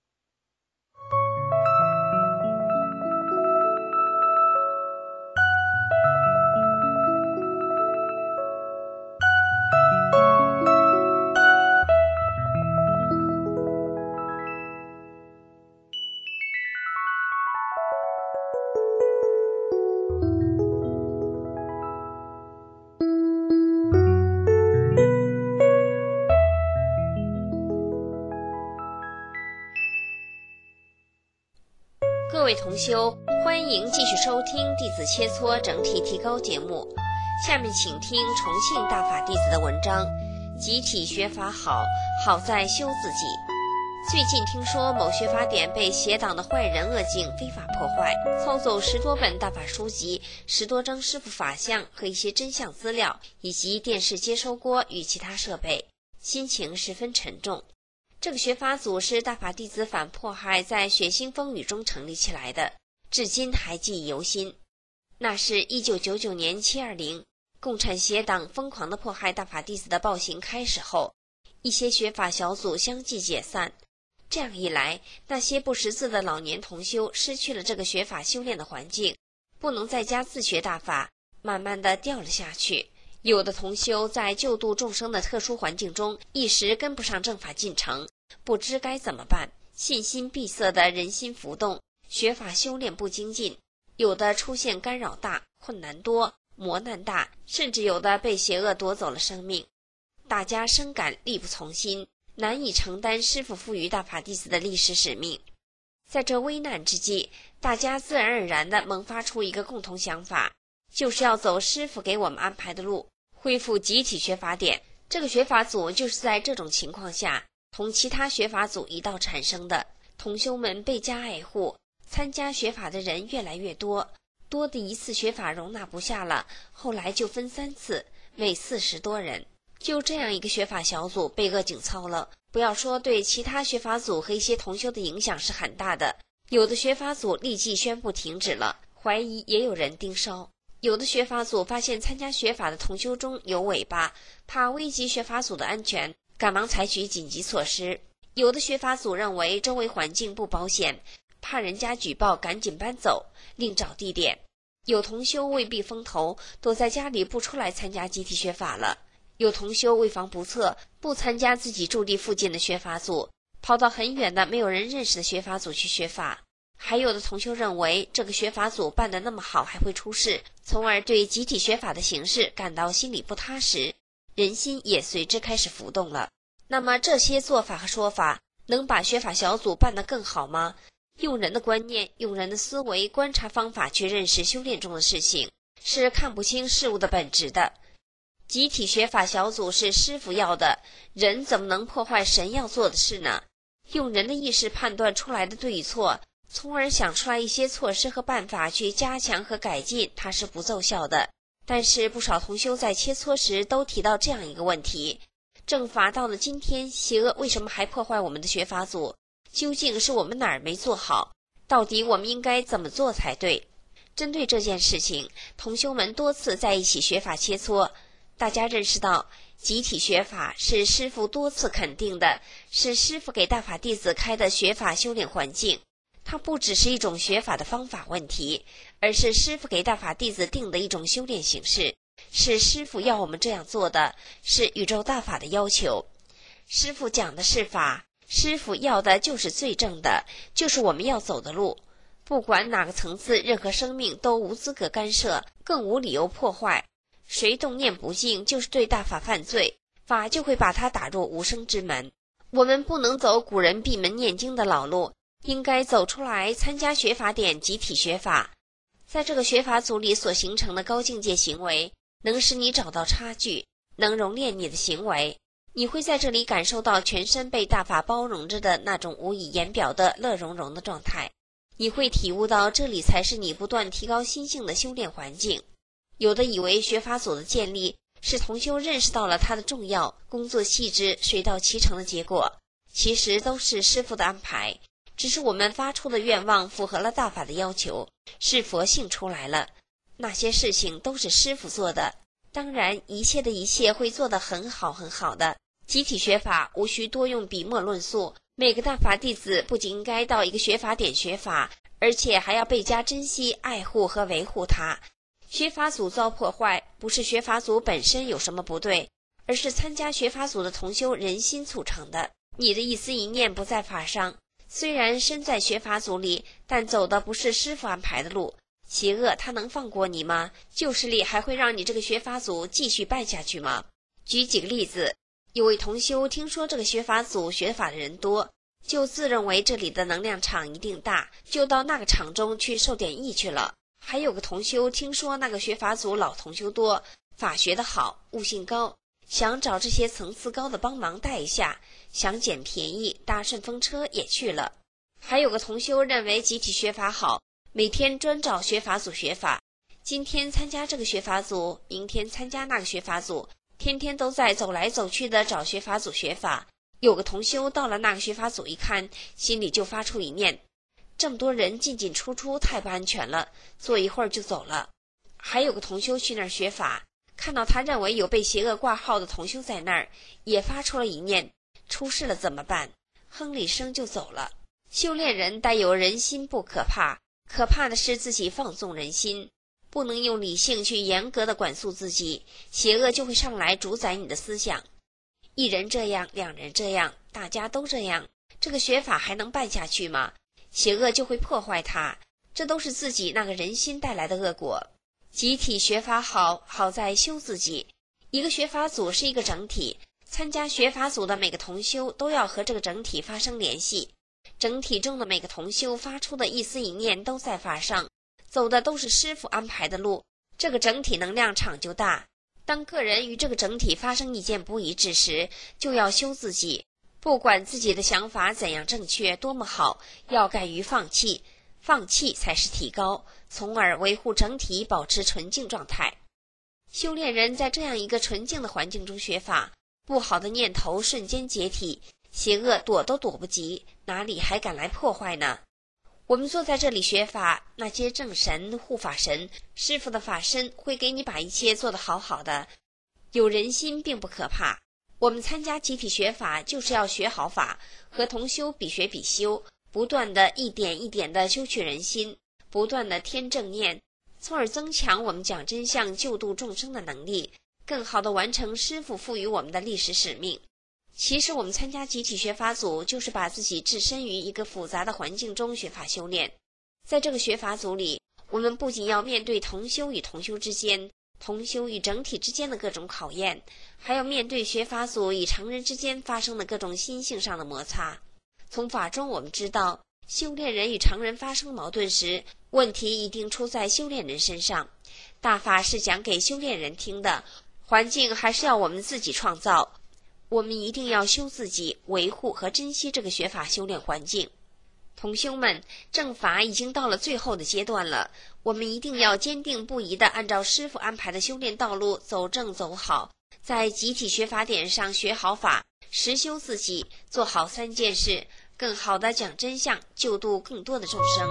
Speaker 6: 各位同修，欢迎继续收听弟子切磋整体提高节目。下面请听重庆大法弟子的文章，集体学法好，好在修自己。最近听说某学法点被邪党的坏人恶境非法破坏，操走十多本大法书籍、十多张师父法像和一些真相资料，以及电视接收锅与其他设备，心情十分沉重。这个学法组是大法弟子反迫害在血腥风雨中成立起来的，至今还记忆犹新。那是一九九九年七二零，共产邪党疯狂地迫害大法弟子的暴行开始后，一些学法小组相继解散。这样一来，那些不识字的老年同修失去了这个学法修炼的环境，不能在家自学大法，慢慢地掉了下去。有的同修在救度众生的特殊环境中，一时跟不上正法进程，不知该怎么办，信心闭塞的人心浮动，学法修炼不精进，有的出现干扰大，困难多，磨难大，甚至有的被邪恶夺走了生命。大家深感力不从心，难以承担师父赋予大法弟子的历史使命。在这危难之际，大家自然而然地萌发出一个共同想法，就是要走师父给我们安排的路，恢复集体学法点。这个学法组就是在这种情况下同其他学法组一道产生的。同修们倍加爱护，参加学法的人越来越多，多的一次学法容纳不下了，后来就分三次，每四十多人。就这样一个学法小组被恶警操了，不要说对其他学法组和一些同修的影响是很大的，有的学法组立即宣布停止了，怀疑也有人盯梢。有的学法组发现参加学法的同修中有尾巴，怕危及学法组的安全，赶忙采取紧急措施。有的学法组认为周围环境不保险，怕人家举报赶紧搬走，另找地点。 有同修为避风头，躲在家里不出来参加集体学法了；有同修为防不测，不参加自己驻地附近的学法组，跑到很远的没有人认识的学法组去学法。还有的同修认为这个学法组办得那么好还会出事，从而对集体学法的形式感到心里不踏实，人心也随之开始浮动了。那么这些做法和说法能把学法小组办得更好吗？用人的观念，用人的思维观察方法去认识修炼中的事情，是看不清事物的本质的。集体学法小组是师父要的，人怎么能破坏神要做的事呢？用人的意识判断出来的对与错，从而想出来一些措施和办法去加强和改进，它是不奏效的。但是不少同修在切磋时都提到这样一个问题：正法到了今天，邪恶为什么还破坏我们的学法组？究竟是我们哪儿没做好？到底我们应该怎么做才对？针对这件事情，同修们多次在一起学法切磋，大家认识到集体学法是师父多次肯定的，是师父给大法弟子开的学法修炼环境。它不只是一种学法的方法问题，而是师父给大法弟子定的一种修炼形式，是师父要我们这样做的，是宇宙大法的要求。师父讲的是法，师父要的就是最正的，就是我们要走的路。不管哪个层次，任何生命都无资格干涉，更无理由破坏。谁动念不净，就是对大法犯罪，法就会把他打入无生之门。我们不能走古人闭门念经的老路，应该走出来参加学法点集体学法。在这个学法组里所形成的高境界行为，能使你找到差距，能熔炼你的行为。你会在这里感受到全身被大法包容着的那种无以言表的乐融融的状态。你会体悟到这里才是你不断提高心性的修炼环境。有的以为学法组的建立是同修认识到了它的重要，工作细致，水到渠成的结果，其实都是师父的安排，只是我们发出的愿望符合了大法的要求，是佛性出来了。那些事情都是师父做的，当然一切的一切会做得很好很好的。集体学法无需多用笔墨论述，每个大法弟子不仅应该到一个学法点学法，而且还要倍加珍惜、爱护和维护它。学法组遭破坏，不是学法组本身有什么不对，而是参加学法组的同修人心促成的。你的一丝一念不在法上，虽然身在学法组里，但走的不是师父安排的路。邪恶他能放过你吗？旧势力还会让你这个学法组继续办下去吗？举几个例子，有位同修听说这个学法组学法的人多，就自认为这里的能量场一定大，就到那个场中去受点益去了。还有个同修听说那个学法组老同修多，法学得好，悟性高，想找这些层次高的帮忙带一下，想捡便宜，搭顺风车也去了。还有个同修认为集体学法好，每天专找学法组学法，今天参加这个学法组，明天参加那个学法组，天天都在走来走去的找学法组学法。有个同修到了那个学法组一看，心里就发出一念，这么多人进进出出太不安全了，坐一会儿就走了。还有个同修去那儿学法，看到他认为有被邪恶挂号的同修在那儿，也发出了一念，出事了怎么办？哼了一声就走了。修炼人带有人心不可怕，可怕的是自己放纵人心，不能用理性去严格的管束自己，邪恶就会上来主宰你的思想。一人这样，两人这样，大家都这样，这个学法还能办下去吗？邪恶就会破坏它，这都是自己那个人心带来的恶果。集体学法好，好在修自己。一个学法组是一个整体，参加学法组的每个同修都要和这个整体发生联系，整体中的每个同修发出的一丝一念都在法上，走的都是师父安排的路，这个整体能量场就大。当个人与这个整体发生意见不一致时，就要修自己，不管自己的想法怎样正确多么好，要敢于放弃，放弃才是提高，从而维护整体，保持纯净状态。修炼人在这样一个纯净的环境中学法，不好的念头瞬间解体，邪恶躲都躲不及，哪里还敢来破坏呢？我们坐在这里学法，那些正神、护法神、师父的法身会给你把一切做得好好的。有人心并不可怕，我们参加集体学法就是要学好法，和同修比学比修，不断的一点一点的修去人心，不断的添正念， 从而增强我们讲真相、救度众生的能力，更好地完成师父赋予我们的历史使命。其实我们参加集体学法组，就是把自己置身于一个复杂的环境中学法修炼。在这个学法组里，我们不仅要面对同修与同修之间、同修与整体之间的各种考验，还要面对学法组与常人之间发生的各种心性上的摩擦。从法中我们知道，修炼人与常人发生矛盾时，问题一定出在修炼人身上。大法是讲给修炼人听的，环境还是要我们自己创造。我们一定要修自己，维护和珍惜这个学法修炼环境。同修们，正法已经到了最后的阶段了，我们一定要坚定不移地按照师父安排的修炼道路走正走好，在集体学法点上学好法，实修自己，做好三件事，更好地讲真相，救度更多的众生。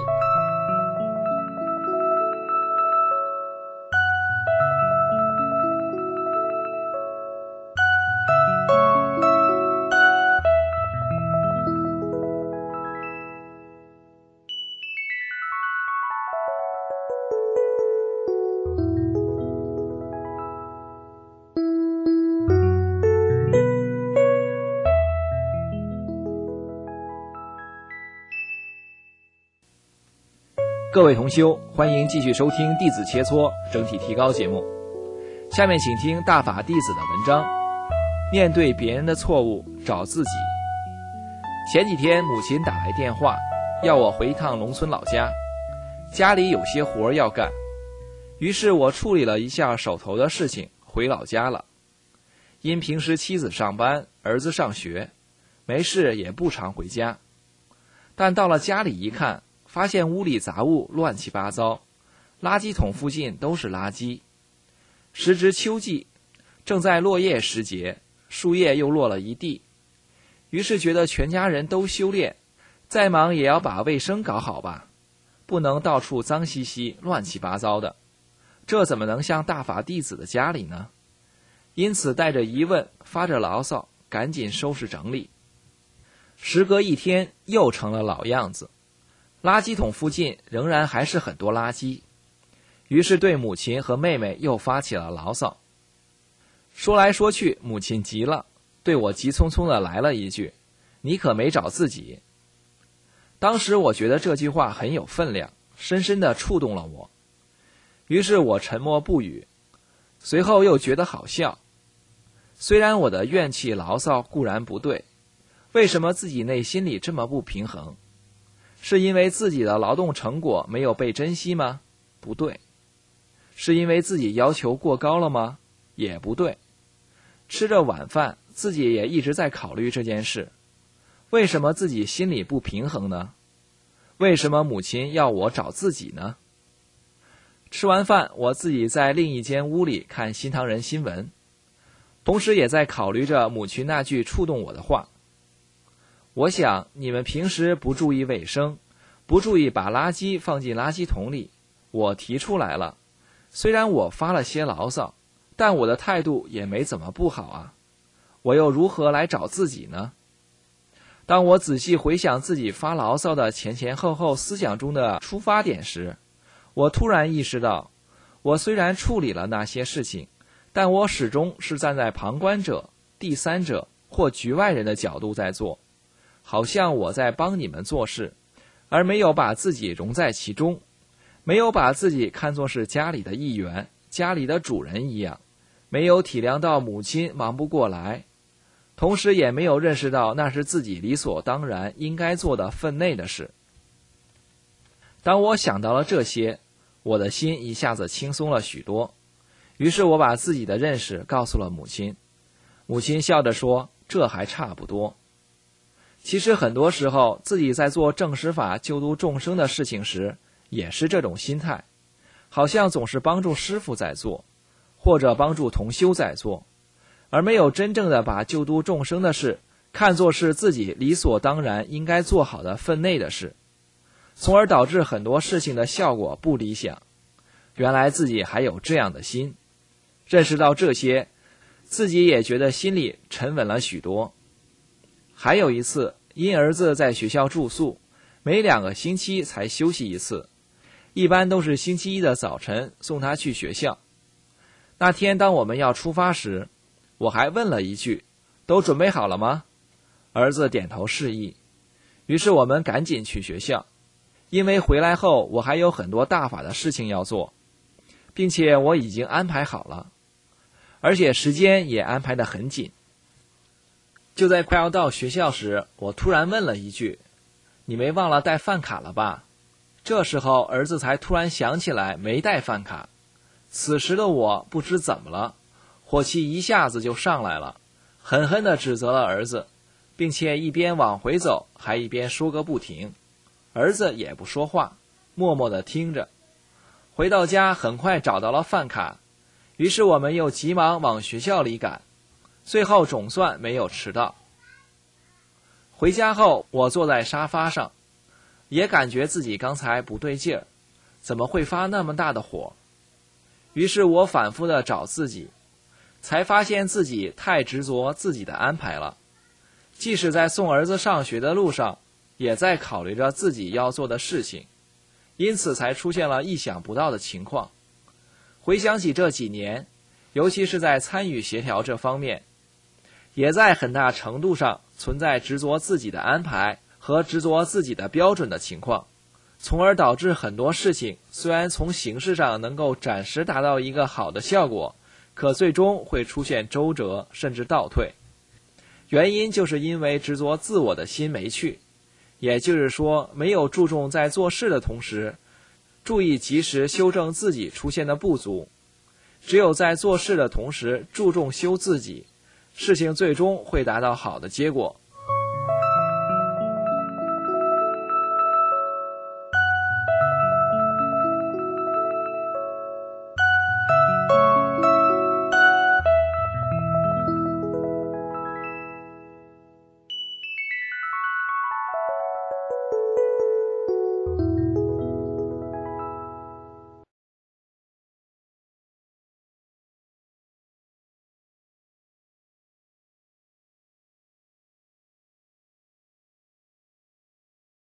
Speaker 7: 各位同修，欢迎继续收听《弟子切磋整体提高》节目。下面请听大法弟子的文章：面对别人的错误，找自己。前几天母亲打来电话，要我回一趟农村老家，家里有些活要干，于是我处理了一下手头的事情，回老家了。因平时妻子上班，儿子上学，没事也不常回家，但到了家里一看，发现屋里杂物乱七八糟，垃圾桶附近都是垃圾。时值秋季，正在落叶时节，树叶又落了一地。于是觉得全家人都修炼，再忙也要把卫生搞好吧，不能到处脏兮兮、乱七八糟的，这怎么能像大法弟子的家里呢？因此带着疑问，发着牢骚，赶紧收拾整理。时隔一天，又成了老样子。垃圾桶附近仍然还是很多垃圾，于是对母亲和妹妹又发起了牢骚。说来说去，母亲急了，对我急匆匆地来了一句：“你可没找自己。”当时我觉得这句话很有分量，深深地触动了我。于是我沉默不语，随后又觉得好笑。虽然我的怨气牢骚固然不对，为什么自己内心里这么不平衡？是因为自己的劳动成果没有被珍惜吗？不对。是因为自己要求过高了吗？也不对。吃着晚饭，自己也一直在考虑这件事。为什么自己心里不平衡呢？为什么母亲要我找自己呢？吃完饭，我自己在另一间屋里看新唐人新闻，同时也在考虑着母亲那句触动我的话。我想你们平时不注意卫生，不注意把垃圾放进垃圾桶里，我提出来了。虽然我发了些牢骚，但我的态度也没怎么不好啊。我又如何来找自己呢？当我仔细回想自己发牢骚的前前后后思想中的出发点时，我突然意识到，我虽然处理了那些事情，但我始终是站在旁观者、第三者或局外人的角度在做，好像我在帮你们做事，而没有把自己融在其中，没有把自己看作是家里的一员、家里的主人一样，没有体谅到母亲忙不过来，同时也没有认识到那是自己理所当然应该做的分内的事。当我想到了这些，我的心一下子轻松了许多。于是我把自己的认识告诉了母亲。母亲笑着说：“这还差不多。”其实很多时候，自己在做正实法救度众生的事情时，也是这种心态，好像总是帮助师父在做，或者帮助同修在做，而没有真正的把救度众生的事看作是自己理所当然应该做好的分内的事，从而导致很多事情的效果不理想。原来自己还有这样的心，认识到这些，自己也觉得心里沉稳了许多。还有一次，因儿子在学校住宿，每两个星期才休息一次， 一般都是星期一的早晨送他去学校。那天当我们要出发时，我还问了一句：都准备好了吗？儿子点头示意。于是我们赶紧去学校，因为回来后我还有很多大法的事情要做，并且我已经安排好了，而且时间也安排得很紧。就在快要到学校时，我突然问了一句：你没忘了带饭卡了吧？这时候儿子才突然想起来没带饭卡。此时的我不知怎么了，火气一下子就上来了，狠狠地指责了儿子，并且一边往回走还一边说个不停。儿子也不说话，默默地听着。回到家很快找到了饭卡，于是我们又急忙往学校里赶，最后总算没有迟到。回家后我坐在沙发上，也感觉自己刚才不对劲儿，怎么会发那么大的火？于是我反复地找自己，才发现自己太执着自己的安排了，即使在送儿子上学的路上，也在考虑着自己要做的事情，因此才出现了意想不到的情况。回想起这几年，尤其是在参与协调这方面，也在很大程度上存在执着自己的安排和执着自己的标准的情况，从而导致很多事情虽然从形式上能够暂时达到一个好的效果，可最终会出现周折甚至倒退。原因就是因为执着自我的心没去，也就是说没有注重在做事的同时注意及时修正自己出现的不足。只有在做事的同时注重修自己，事情最终会达到好的结果。